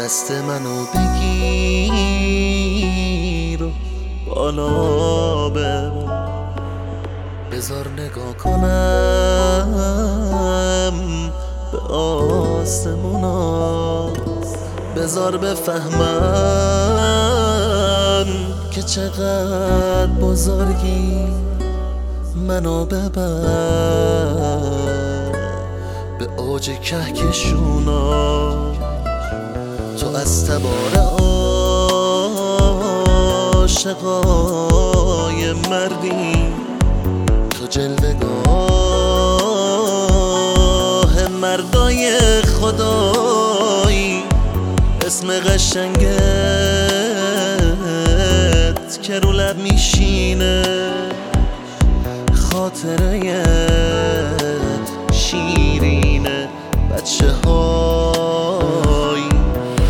دست منو بگیر و بالا ببر، بذار نگاه کنم به آسمونا، بذار بفهمم که چقدر بزرگی، منو ببر به اوج کهکشونا. تو از تبار عاشقای مردی، تو جلوه‌گاه مردای خدایی، اسم قشنگت که رو لب میشینه، خاطره شیرینه بچه های.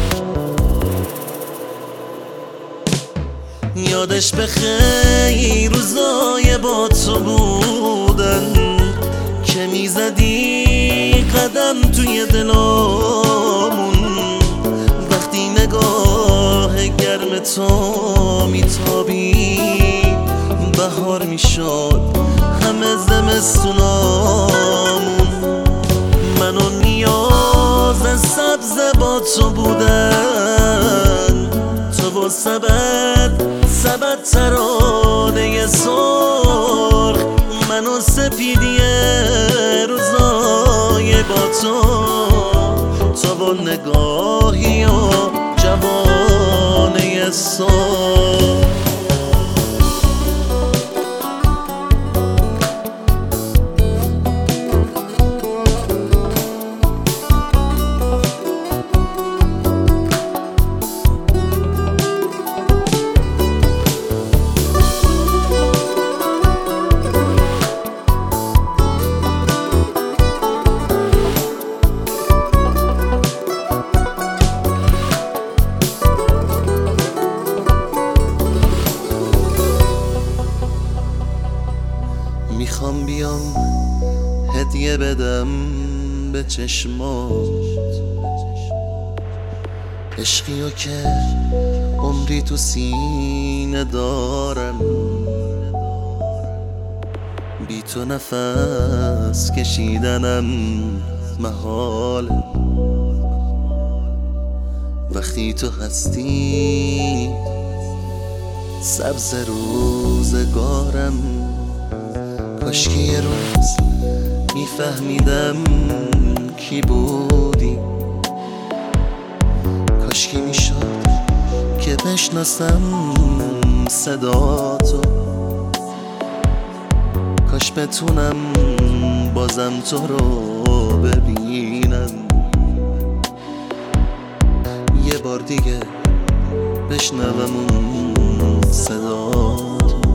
یادش بخیر روزای با تو بودن که میزدی قدم توی دلامون، وقتی نگاه گرم تو میتابید بهار میشد همه زمستونامون. من و نیاز سبز با تو بودن، تو و سبد ترانه سرخ، من و سپیدی روزای با تو، تو و نگاهی و جوانه سرخ. میخوام بیام هدیه بدم به چشمات، عشقیو که عمری تو سینه دارم، بی تو نفس کشیدنم محاله، وقتی تو هستی سبز روزگارم. کاشکی یه روز میفهمیدم کی بودی، کاشکی میشد که بشناسم صداتو، کاش بتونم بازم تو رو ببینم، یه بار دیگه بشنوم اون صداتو.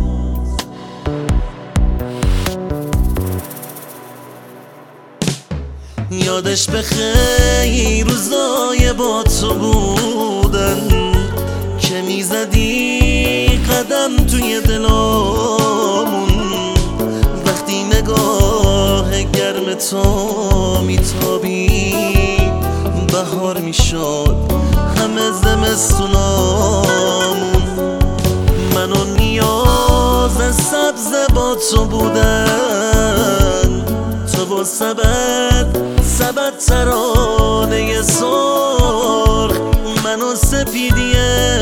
یادش بخیر روزای با تو بودن که میزدی قدم توی دلامون، وقتی نگاه گرم تو میتابید بهار میشد همه زمستونامون. من و نیاز سبز با تو بودن، تو و سبد ترانه سرخ، من و سپیدی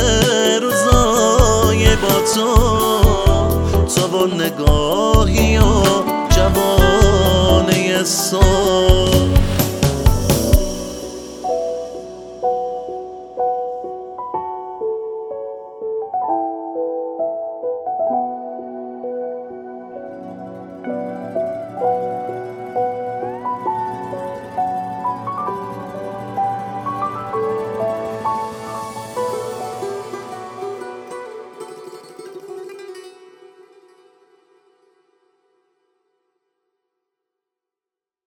روزای با تو، تو و نگاهی و جوانه سرخ.